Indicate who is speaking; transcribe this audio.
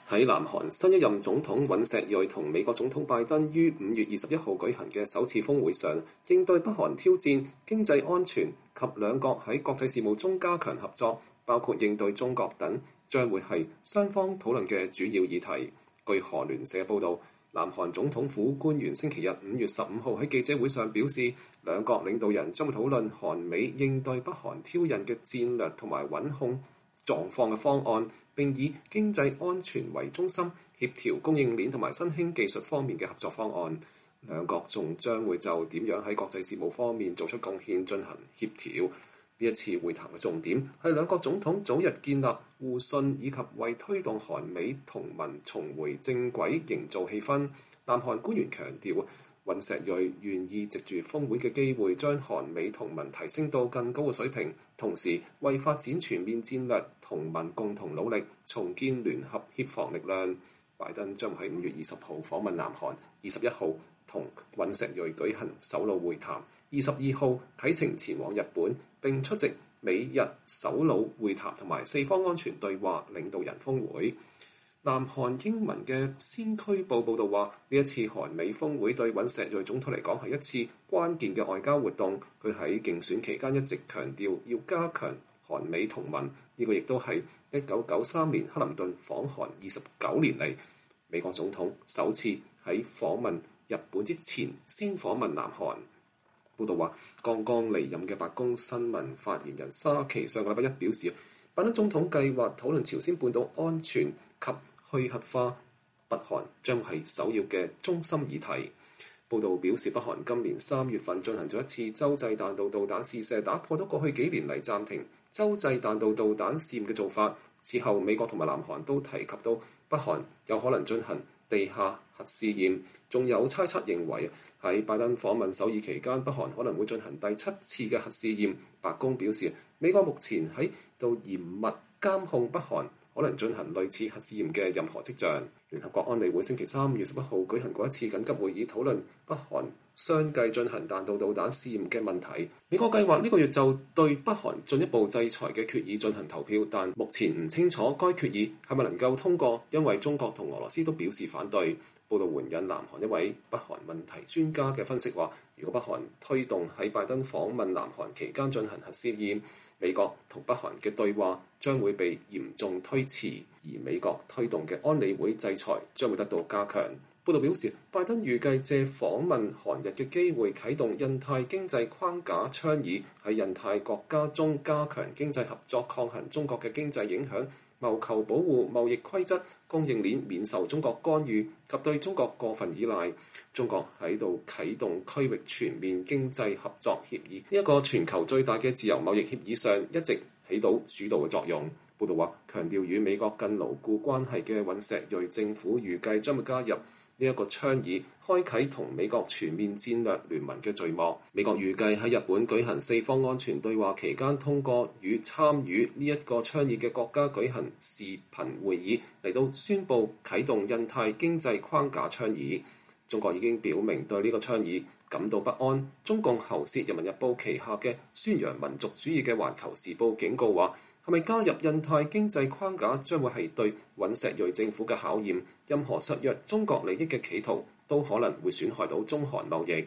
Speaker 1: 喺南韓新一任總統尹錫悅同美國總統拜登於5月21號舉行嘅首次峰會上，應對北韓挑戰、經濟安全及兩國喺國際事務中加強合作，包括應對中國等，將會係雙方討論嘅主要議題。據韓聯社報導，南韓總統府官員星期日5月15號喺記者會上表示，兩國領導人將會討論韓美應對北韓挑釁嘅戰略同埋穩控狀況嘅方案，並以經濟安全為中心，協調供應鏈同埋新興技術方面嘅合作方案。兩國仲將會就點樣喺國際事務方面做出貢獻進行協調。呢一次會談嘅重點係兩國總統早日建立互信，以及為推動韓美同盟重回正軌營造氣氛。南韓官員強調，尹錫悅願意藉住峰會嘅機會，將韓美同盟提升到更高嘅水平，同時為發展全面戰略同盟共同努力，重建聯合協防力量。拜登將喺5月20號訪問南韓，21號同尹錫悅舉行首腦會談，22號啟程前往日本，並出席美日首腦會談同埋四方安全對話領導人峰會。南韓英文嘅先驅報報導話，呢一次韓美峰會對尹錫悅總統嚟講係一次關鍵嘅外交活動。佢喺競選期間一直強調要加強韓美同盟，呢個亦都係1993年克林頓訪韓29年嚟，美國總統首次喺訪問日本之前先訪問南韓。報導話，剛剛離任嘅白宮新聞發言人沙奇上個禮拜一表示，拜登總統計劃討論朝鮮半島安全及去核化，北韓將係首要嘅中心議題。報導表示，北韓今年3月份進行咗一次洲際彈道導彈試射，打破咗過去幾年嚟暫停洲際彈道導彈試驗嘅做法。此後，美國同埋南韓都提及到北韓有可能進行地下核試驗，仲有猜測認為喺拜登訪問首爾期間，北韓可能會進行第7次嘅核試驗。白宮表示，美國目前喺度嚴密監控北韓可能進行類似核試驗嘅任何跡象。聯合國安理會星期3月11號舉行過一次緊急會議，討論北韓相繼進行彈道導彈試驗嘅問題。美國計劃呢個月就對北韓進一步制裁嘅決議進行投票，但目前唔清楚該決議係咪能夠通過，因為中國同俄羅斯都表示反對。報道援引南韓一位北韓問題專家嘅分析話，如果北韓推動喺拜登訪問南韓期間進行核試驗，美國同北韓嘅對話將會被嚴重推遲，而美國推動嘅安理會制裁將會得到加強。報道表示，拜登預計借訪問韓日嘅機會啟動印太經濟框架倡議，喺印太國家中加強經濟合作，抗衡中國嘅經濟影響，謀求保護貿易規則、供應鏈免受中國干預及對中國過分依賴。中國喺度啟動區域全面經濟合作協議，呢一個全球最大嘅自由貿易協議上一直起到主導嘅作用。報道話，強調與美國更牢固關係嘅尹錫悅政府預計將會加入呢一個倡議，開啓同美國全面戰略聯盟嘅序幕。美國預計喺日本舉行四方安全對話期間，通過與參與呢一個倡議嘅國家舉行視頻會議，嚟到宣布啟動印太經濟框架倡議。中國已經表明對呢個倡議感到不安。中共喉舌《人民日報》旗下嘅宣揚民族主義嘅《環球時報》警告話，係咪加入印太經濟框架將會係對尹錫悅政府嘅考驗，任何削弱中國利益嘅企圖都可能會損害到中韓貿易。